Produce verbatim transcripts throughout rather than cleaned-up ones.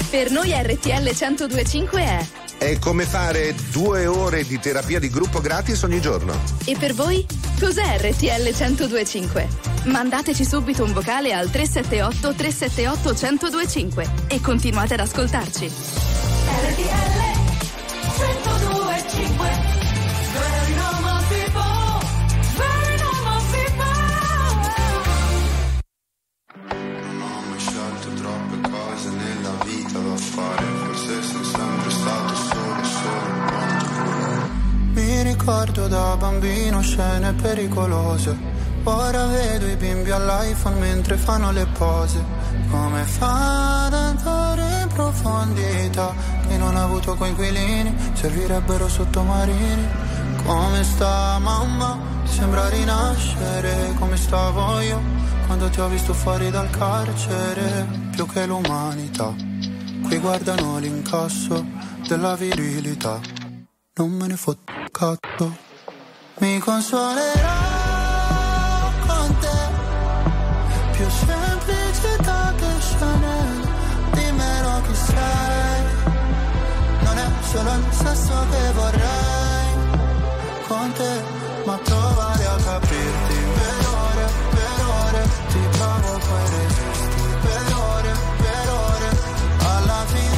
Per noi R T L centodue e cinque è... È come fare due ore di terapia di gruppo gratis ogni giorno. E per voi? Cos'è R T L centodue e cinque? Mandateci subito un vocale al tre sette otto tre sette otto centodue e cinque e continuate ad ascoltarci. R T L centodue e cinque. Mi ricordo da bambino scene pericolose. Ora vedo i bimbi all'iPhone mentre fanno le pose. Come fa ad andare in profondità? Chi non ha avuto coinquilini servirebbero sottomarini. Come sta mamma? Ti sembra rinascere. Come stavo io quando ti ho visto fuori dal carcere? Più che l'umanità, qui guardano l'incasso della virilità. Non me ne fotto un cazzo. Mi consolerò con te. Più semplicità che Chanel. Dimmelo chi sei. Non è solo il sesso che vorrei con te, ma provare a capirti. Per ore, per ore ti provo, poi resisti. Per ore, per ore alla fine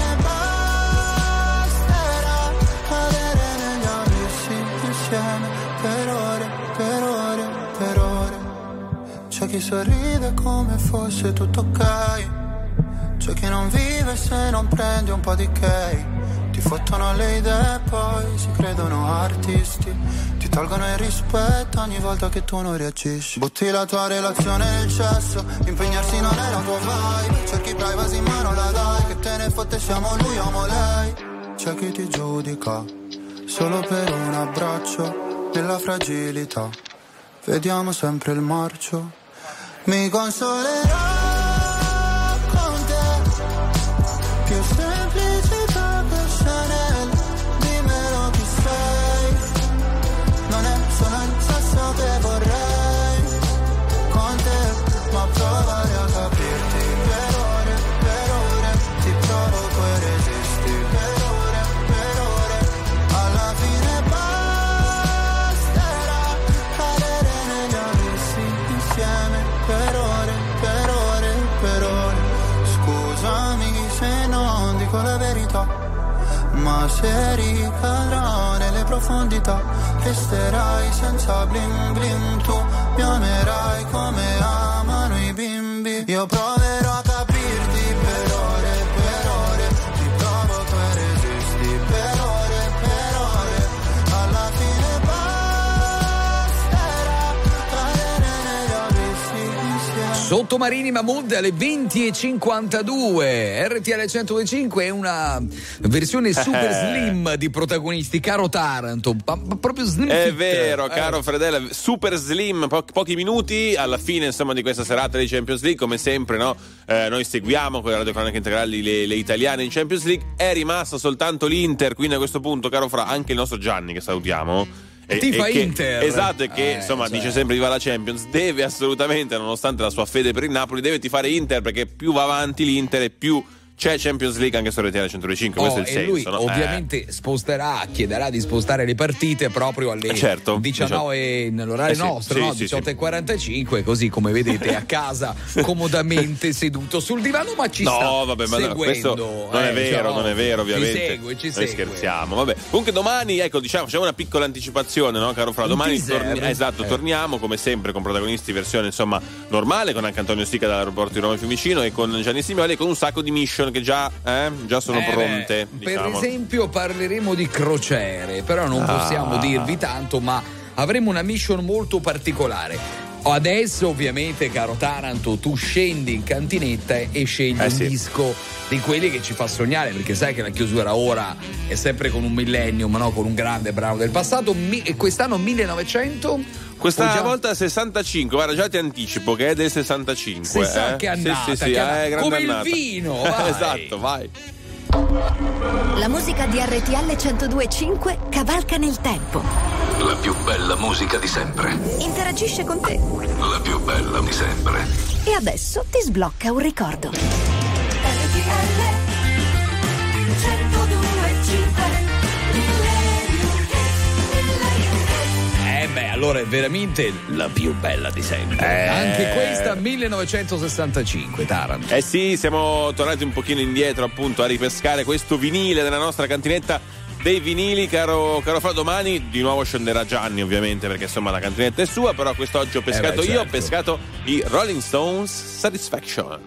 per ore, per ore, per ore. C'è chi sorride come fosse tutto ok. C'è chi non vive se non prende un po' di cake. Ti fottono le idee e poi si credono artisti. Ti tolgono il rispetto ogni volta che tu non reagisci. Butti la tua relazione nel cesso. Impegnarsi non è la tua vibe. Cerchi privacy ma non la dai. Che te ne fotte, siamo lui o lei. C'è chi ti giudica solo per un abbraccio nella fragilità. Vediamo sempre il marcio. Mi consolerò con te. Più semplicità che Chanel. Dimmelo chi sei. Non è solo il sesso che vorrei con te, ma provare a capirti. Per ore, per ore ti provo, poi resisti. Per ore, per ore alla fine basterà cadere negli abissi insieme. Per ore, per ore, per ore. Scusami se non dico la verità, ma se ricadrò nelle profondità resterai senza bling bling. Tu mi amerai come amano i bimbi. Io proverò a capirti. Per ore, per ore ti provo, poi resisti. Per ore, per ore alla fine basterà cadere negli abissi insieme. Sottomarini Mahmood alle venti e cinquantadue. R T L centodue e cinque è una versione super slim di protagonisti. Caro Taranto, pa- pa- proprio slim È fit. vero, Eh. caro Fredella, super slim, po- pochi minuti alla fine insomma di questa serata di Champions League. Come sempre, no? Eh, noi seguiamo con le radiocronache integrali le, le italiane in Champions League. È rimasta soltanto l'Inter, quindi a questo punto, caro Fra, anche il nostro Gianni che salutiamo. E, Tifa e che, Inter. Esatto, e che Eh, insomma cioè. dice sempre viva la Champions, deve assolutamente, nonostante la sua fede per il Napoli, deve tifare Inter, perché più va avanti l'Inter e più c'è Champions League anche su R T L centodue e cinque. Oh, questo è il e senso, lui no? ovviamente sposterà, chiederà di spostare le partite proprio alle Eh, certo, diciannove nell'orario Eh sì, nostro, sì, no? sì, diciotto sì. e quarantacinque, così come vedete a casa comodamente seduto sul divano, ma ci No, sta vabbè, ma no, seguendo. questo non è eh, vero, cioè, non è vero, ovviamente. Ci segue, ci Noi segue. scherziamo, vabbè. Comunque domani, ecco, diciamo, facciamo una piccola anticipazione, no, caro Fra? Un Domani teaser. torni- esatto, Eh. torniamo come sempre con protagonisti versione insomma normale, con anche Antonio Stica dall'aeroporto di Roma Fiumicino e con Gianni Simioli e con un sacco di mission che già, eh, già sono Eh, pronte. beh, diciamo. Per esempio parleremo di crociere, però non Ah. possiamo dirvi tanto, ma avremo una mission molto particolare. Adesso ovviamente, caro Taranto, tu scendi in cantinetta e scegli Eh un sì. disco di quelli che ci fa sognare, perché sai che la chiusura ora è sempre con un millennium, no? Con un grande brano del passato. Mi- e quest'anno millenovecento? Questa o già- volta sessantacinque, guarda, già ti anticipo che è del sessantacinque. Si sa eh? che annata, Sì, sì, sì, che eh, annata. grande Come il annata. vino, vai. Esatto, vai. La musica di R T L centodue e cinque cavalca nel tempo. La più bella musica di sempre. Interagisce con te. La più bella di sempre. E adesso ti sblocca un ricordo. R T L centodue e cinque. Eh beh, allora è veramente la più bella di sempre. Eh. Anche questa millenovecentosessantacinque, Taranto. Eh sì, siamo tornati un pochino indietro appunto a ripescare questo vinile della nostra cantinetta dei vinili, caro, caro Fra. Domani di nuovo scenderà Gianni, ovviamente, perché insomma la cantinetta è sua, però quest'oggi ho pescato eh beh, io, certo. ho pescato i Rolling Stones Satisfaction.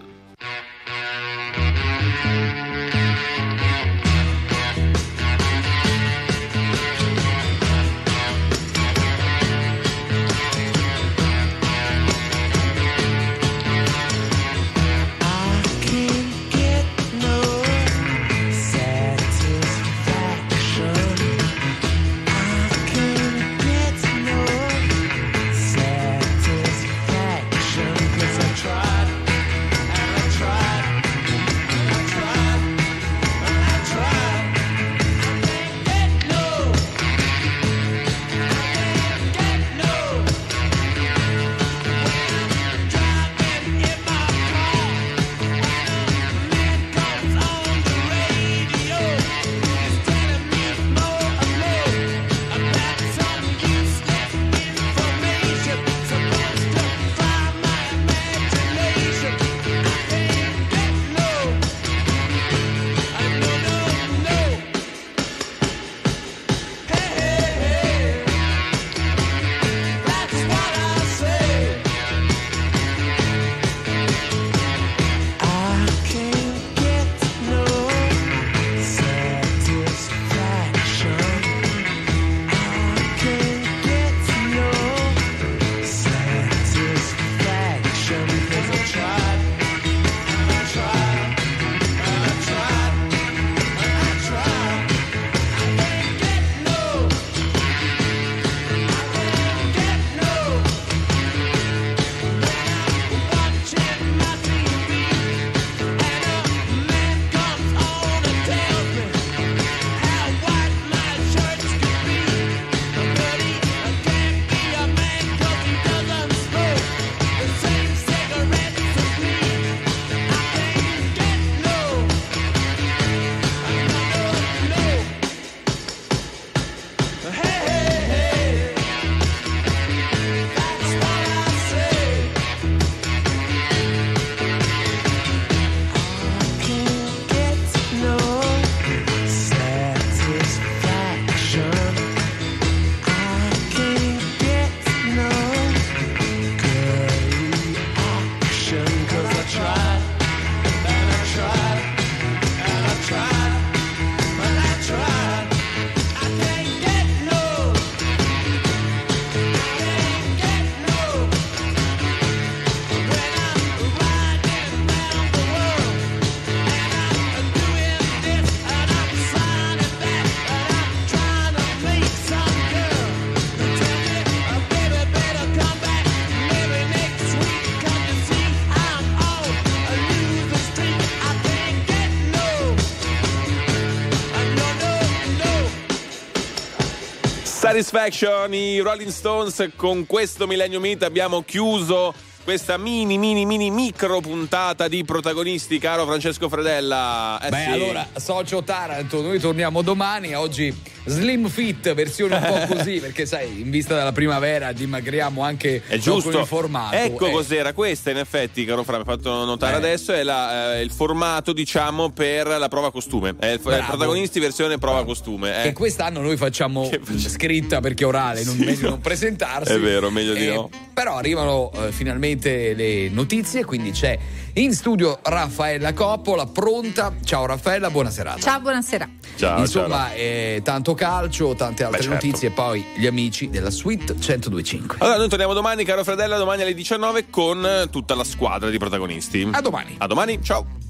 Satisfaction, i Rolling Stones. Con questo Millennium Hit abbiamo chiuso questa mini mini mini micro puntata di protagonisti, caro Francesco Fredella. Eh Beh, sì. allora, socio Taranto, noi torniamo domani. Oggi Slim Fit, versione un po' così, perché sai, in vista della primavera dimagriamo anche è giusto. con il formato. Ecco eh. cos'era questa, in effetti, caro Fra, mi ha fatto notare eh. adesso, è la, eh, il formato, diciamo, per la prova costume. È il, è il protagonisti versione prova costume. Eh. E quest'anno noi facciamo scritta perché orale, non, Sì, meglio no. non presentarsi. È vero, meglio di eh, no. Però arrivano eh, finalmente le notizie, quindi c'è in studio Raffaella Coppola, pronta. Ciao Raffaella, buona serata. Ciao, buonasera. Ciao, Insomma, eh, tanto calcio, tante altre Beh, certo. notizie, e poi gli amici della Suite centodue e cinque. Allora, noi torniamo domani, caro Fredella, domani alle diciannove con tutta la squadra di protagonisti. A domani. A domani, ciao.